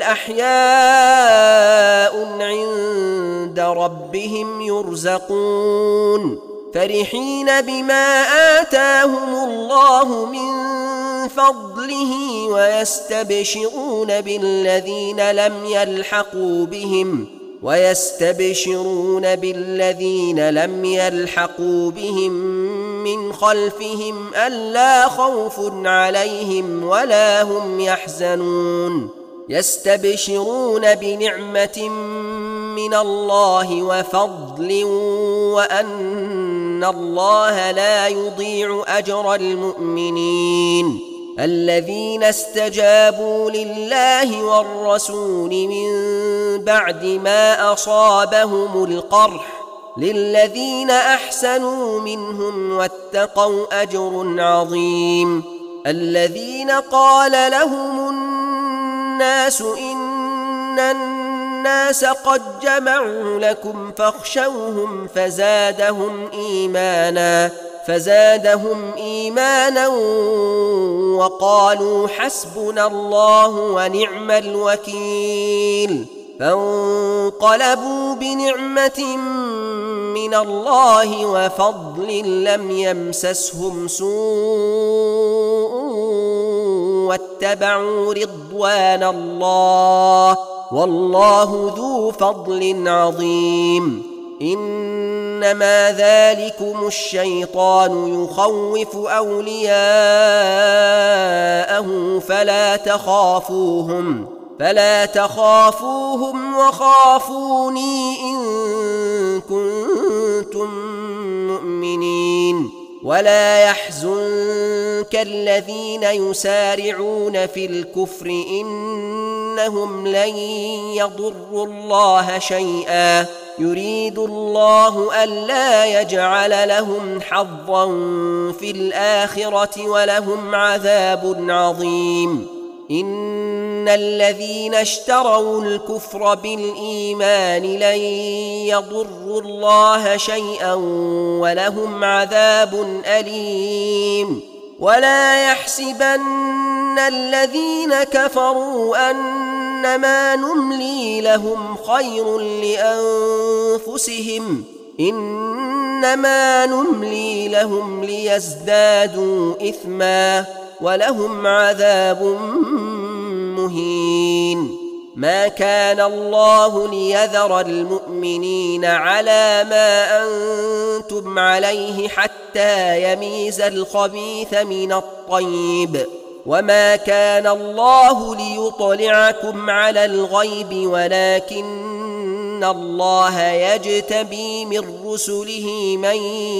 أحياء عند ربهم يرزقون فرحين بما آتاهم الله من فضله ويستبشرون بالذين لم يلحقوا بهم ويستبشرون بالذين لم يلحقوا بهم من خلفهم ألا خوف عليهم ولا هم يحزنون يستبشرون بنعمة من الله وفضل وأن الله لا يضيع أجر المؤمنين. الذين استجابوا لله والرسول من بعد ما أصابهم القرح للذين أحسنوا منهم واتقوا أجر عظيم. الذين قال لهم الناس إن الناس قد جمعوا لكم فاخشوهم فزادهم إيمانا فزادهم إيمانا وقالوا حسبنا الله ونعم الوكيل. فانقلبوا بنعمة من الله وفضل لم يمسسهم سوء واتبعوا رضوان الله والله ذو فضل عظيم. إنما ذلكم الشيطان يخوف أولياءه فلا تخافوهم فلا تخافوهم وخافوني إن كنتم مؤمنين. ولا يحزنك الذين يسارعون في الكفر إنهم لن يضروا الله شيئا يريد الله ألا يجعل لهم حظا في الآخرة ولهم عذاب عظيم. إن الذين اشتروا الكفر بالإيمان لن يضروا الله شيئا ولهم عذاب أليم. ولا يحسبن الذين كفروا أنما نملي لهم خير لأنفسهم إنما نملي لهم ليزدادوا إثما ولهم عذاب مهين. ما كان الله ليذر المؤمنين على ما أنتم عليه حتى يميز الخبيث من الطيب وما كان الله ليطلعكم على الغيب ولكن الله يجتبي من رسله من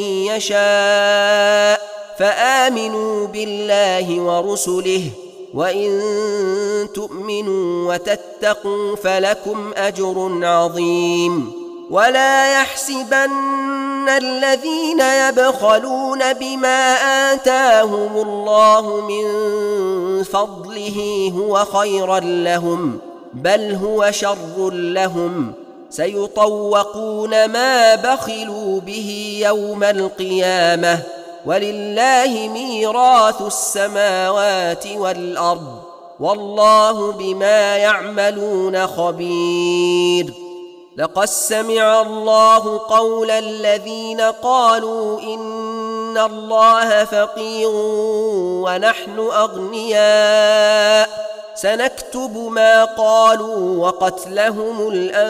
يشاء فآمنوا بالله ورسله وإن تؤمنوا وتتقوا فلكم أجر عظيم. ولا يحسبن الذين يبخلون بما آتاهم الله من فضله هو خيرا لهم بل هو شر لهم سيطوقون ما بخلوا به يوم القيامة ولله ميراث السماوات والأرض والله بما يعملون خبير. لقد سمع الله قول الذين قالوا إن الله فقير ونحن أغنياء سنكتب ما قالوا وقتلهم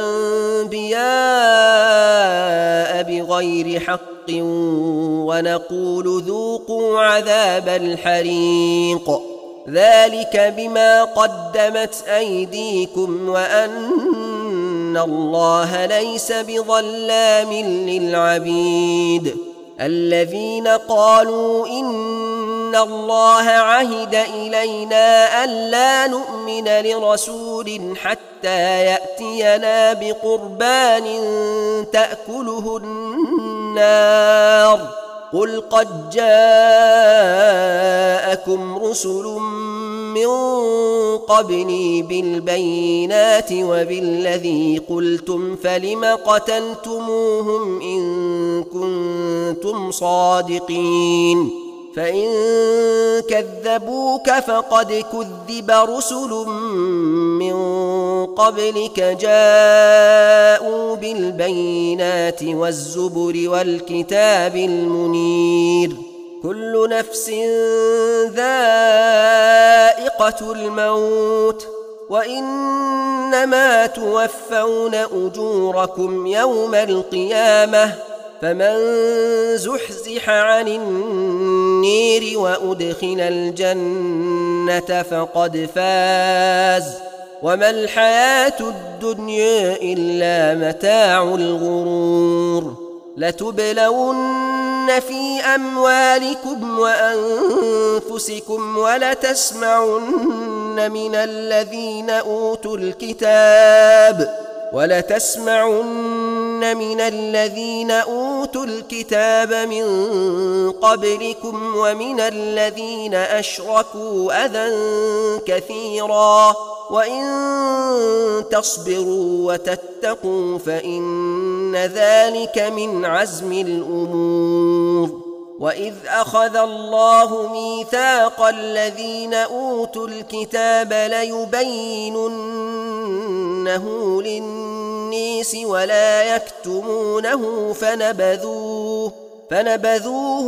الأنبياء بغير حق ونقول ذوقوا عذاب الحريق ذلك بما قدمت أيديكم وأن الله ليس بظلام للعبيد. الذين قالوا إن الله عهد إلينا ألا نؤمن لرسول حتى يأتينا بقربان تأكله النار قل قد جاءكم رسل من قبلي بالبينات وبالذي قلتم فلم قتلتموهم إن كنتم صادقين فإن كذبوك فقد كذب رسل من قبلك جاءوا بالبينات والزبر والكتاب المنير كل نفس ذائقة الموت وإنما توفون أجوركم يوم القيامة فمن زحزح عن النير وأدخل الجنة فقد فاز وما الحياة الدنيا إلا متاع الغرور. لتبلون في أموالكم وأنفسكم ولتسمعن من الذين أوتوا الكتاب ولتسمعن من الذين أوتوا الكتاب من قبلكم ومن الذين أشركوا أذى كثيرا وإن تصبروا وتتقوا فإن ذلك من عزم الأمور. وإذ أخذ الله ميثاق الذين أوتوا الكتاب ليبيننه للناس ولا يكتمونه فنبذوه فنبذوه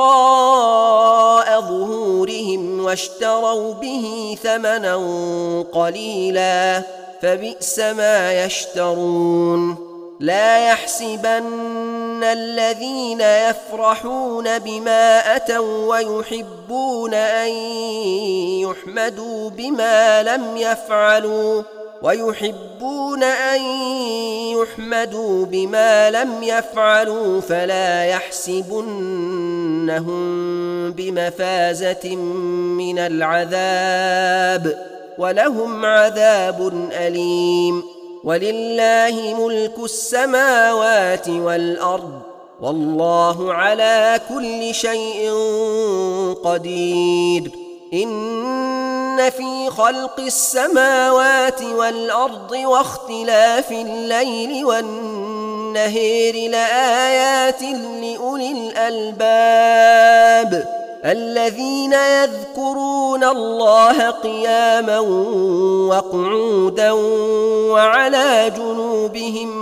وراء ظهورهم واشتروا به ثمنا قليلا فبئس ما يشترون. لا يحسبن الذين يفرحون بما أتوا ويحبون أن يحمدوا بما لم يفعلوا ويحبون أن يحمدوا بما لم يفعلوا فلا يحسبنهم بمفازة من العذاب ولهم عذاب أليم. ولله ملك السماوات والأرض والله على كل شيء قدير. إن في خلق السماوات والأرض واختلاف الليل والنهار لآيات لأولي الألباب الذين يذكرون الله قياما وقعودا وعلى جنوبهم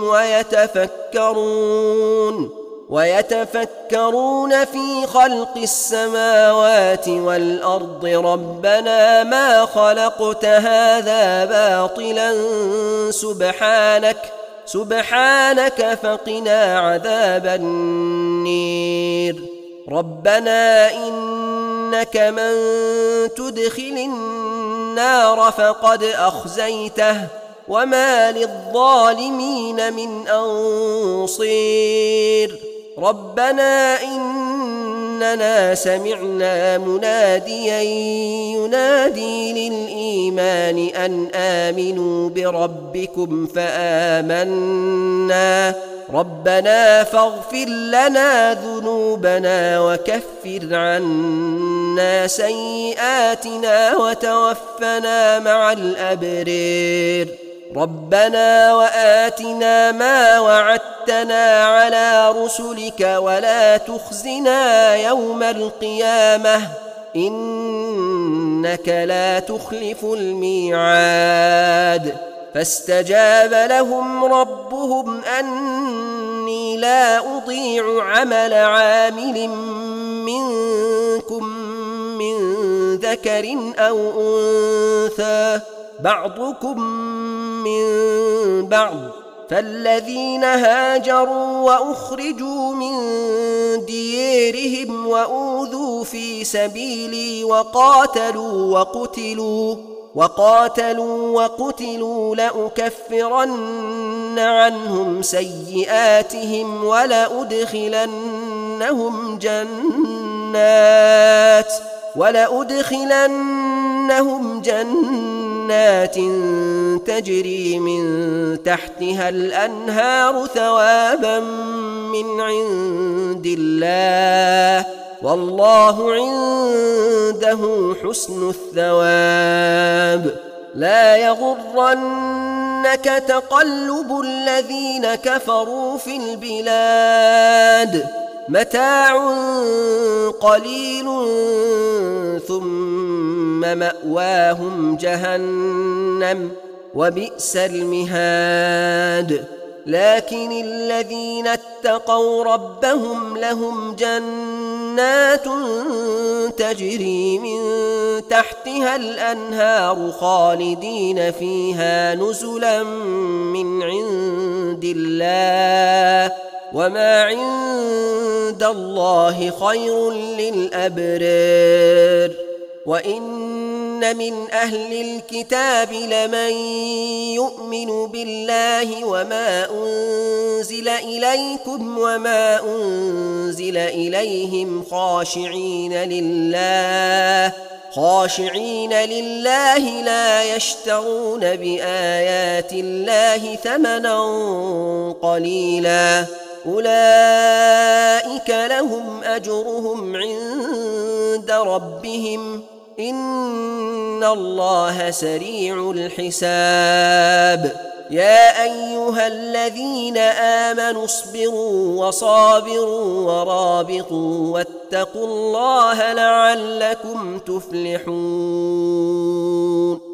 ويتفكرون ويتفكرون في خلق السماوات والأرض ربنا ما خلقت هذا باطلا سبحانك سبحانك فقنا عذاب النير. ربنا إن إنك من تدخل النار فقد أخزيته وما للظالمين من أنصير ربنا إننا سمعنا مناديا ينادي للإيمان أن آمنوا بربكم فآمنا ربنا فاغفر لنا ذنوبنا وكفر عنا سيئاتنا وتوفنا مع الأبرار ربنا وآتنا ما وعدتنا على رسلك ولا تخزنا يوم القيامة إنك لا تخلف الميعاد فاستجاب لهم ربهم أني لا أضيع عمل عامل منكم من ذكر أو أنثى بعضكم من بعض فالذين هاجروا وأخرجوا من ديارهم وأوذوا في سبيلي وقاتلوا وقتلوا وقاتلوا وقتلوا لأكفرن عنهم سيئاتهم ولأدخلنهم جنات ولأدخلنهم جنات تجري من تحتها الأنهار ثوابا من عند الله والله عنده حسن الثواب لا يغرنك تقلب الذين كفروا في البلاد متاع قليل ثم مأواهم جهنم وبئس المهاد لكن الذين اتقوا ربهم لهم جنات تجري من تحتها الأنهار خالدين فيها نزلا من عند الله وما عند الله خير للأبرار وإن من أهل الكتاب لمن يؤمن بالله وما أنزل إليكم وما أنزل إليهم خاشعين لله خاشعين لله لا يشترون بآيات الله ثمنا قليلا أولئك لهم أجرهم عند ربهم إن الله سريع الحساب يا أيها الذين آمنوا اصبروا وصابروا ورابطوا واتقوا الله لعلكم تفلحون